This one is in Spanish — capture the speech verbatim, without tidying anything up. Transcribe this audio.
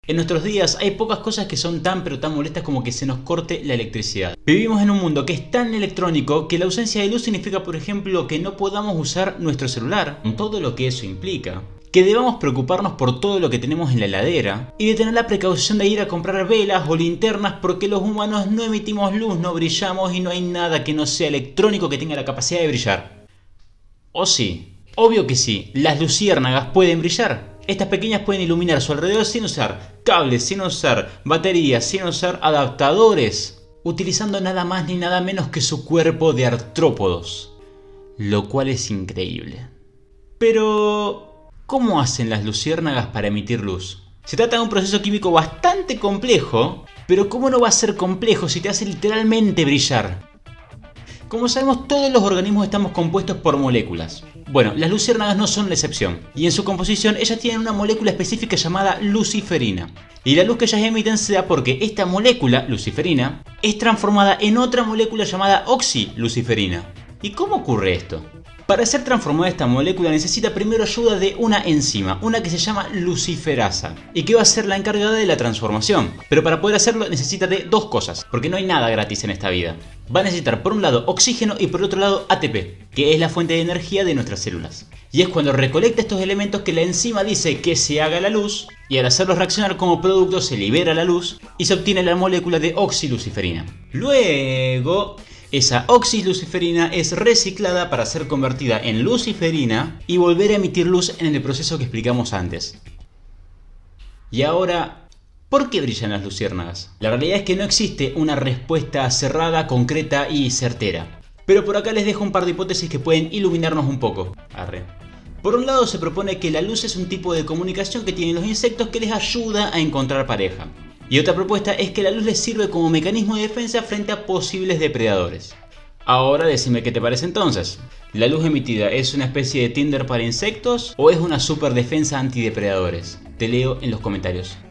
En nuestros días hay pocas cosas que son tan pero tan molestas como que se nos corte la electricidad. Vivimos en un mundo que es tan electrónico que la ausencia de luz significa, por ejemplo, que no podamos usar nuestro celular, con todo lo que eso implica. Que debamos preocuparnos por todo lo que tenemos en la heladera y de tener la precaución de ir a comprar velas o linternas porque los humanos no emitimos luz, no brillamos y no hay nada que no sea electrónico que tenga la capacidad de brillar. ¿O sí? Obvio que sí, las luciérnagas pueden brillar. Estas pequeñas pueden iluminar su alrededor sin usar cables, sin usar baterías, sin usar adaptadores, utilizando nada más ni nada menos que su cuerpo de artrópodos, lo cual es increíble. Pero, ¿cómo hacen las luciérnagas para emitir luz? Se trata de un proceso químico bastante complejo, pero ¿cómo no va a ser complejo si te hace literalmente brillar? Como sabemos, todos los organismos estamos compuestos por moléculas. Bueno, las luciérnagas no son la excepción, y en su composición ellas tienen una molécula específica llamada luciferina. Y la luz que ellas emiten se da porque esta molécula, luciferina, es transformada en otra molécula llamada oxiluciferina. ¿Y cómo ocurre esto? Para ser transformada esta molécula necesita primero ayuda de una enzima, una que se llama luciferasa, y que va a ser la encargada de la transformación. Pero para poder hacerlo necesita de dos cosas, porque no hay nada gratis en esta vida. Va a necesitar por un lado oxígeno y por otro lado A T P, que es la fuente de energía de nuestras células. Y es cuando recolecta estos elementos que la enzima dice que se haga la luz, y al hacerlos reaccionar como producto se libera la luz y se obtiene la molécula de oxiluciferina. Luego, esa oxiluciferina es reciclada para ser convertida en luciferina y volver a emitir luz en el proceso que explicamos antes. Y ahora, ¿por qué brillan las luciérnagas? La realidad es que no existe una respuesta cerrada, concreta y certera. Pero por acá les dejo un par de hipótesis que pueden iluminarnos un poco. Arre. Por un lado se propone que la luz es un tipo de comunicación que tienen los insectos que les ayuda a encontrar pareja. Y otra propuesta es que la luz les sirve como mecanismo de defensa frente a posibles depredadores. Ahora decime qué te parece entonces. ¿La luz emitida es una especie de Tinder para insectos o es una super defensa antidepredadores? Te leo en los comentarios.